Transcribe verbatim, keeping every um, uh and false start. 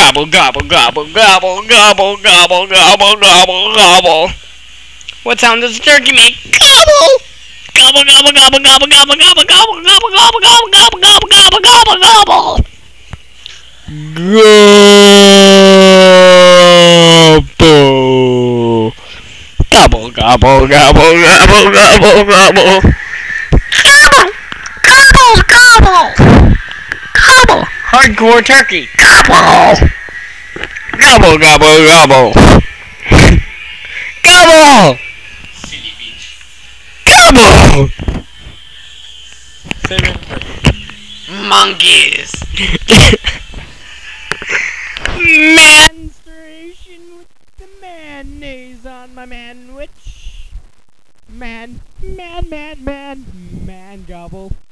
Gobble, gobble, gobble, gobble, gobble, gobble, gobble, gobble, gobble. What sound does a turkey make? Gobble! Gobble, gobble, gobble, gobble, gobble, gobble, gobble, gobble, gobble, gobble, gobble, gobble, gobble, gobble, gobble. Gobble. Gobble, gobble, gobble, gobble, gobble, gobble. Gobble, gobble, gobble. Gobble. Hardcore turkey. Gobble. Gobble, gobble, gobble. Gobble. Gobble. Monkeys. Menstruation with the mayonnaise on my manwich. Man, man, man, man, man gobble.